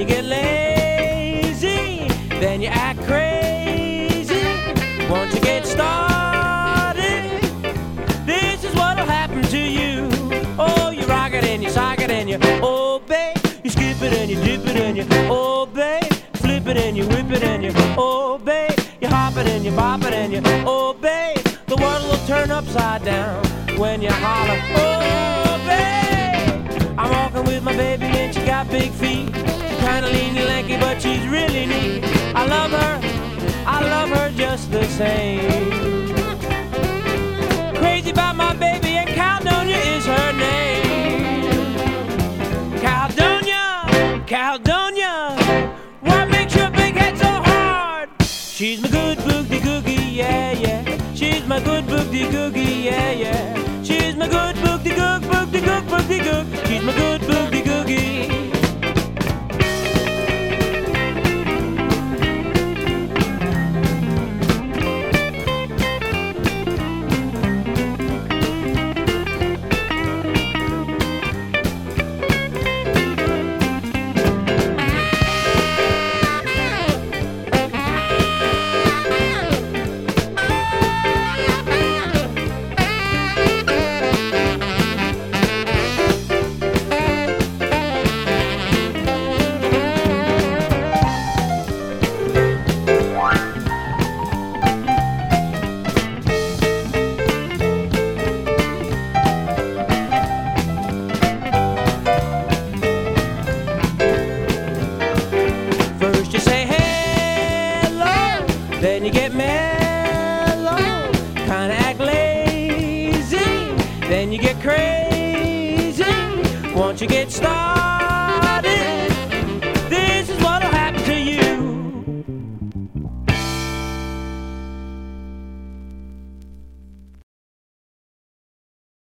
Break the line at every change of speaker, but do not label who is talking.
you get lazy, then you act crazy. Once you get started, this is what'll happen to you. Oh, you rock it and you sock it and you obey. You skip it and you dip it and you obey. Flip it and you whip it and you obey. You hop it and you bop it and you obey. The world will turn upside down when you holler, obey. I'm walking with my baby and she got big feet. She's kinda lean and lanky but she's really neat. I love her just the same. Crazy about my baby and Caledonia is her name. Caledonia, Caledonia, what makes your big head so hard? She's my good boogie googie, yeah, yeah. She's my good boogie googie, yeah, yeah. She's my good boogie goog, boogie goog, boogie goog. She's my good boogie googie. Then you get mellow, kinda act lazy. Then you get crazy once you get started.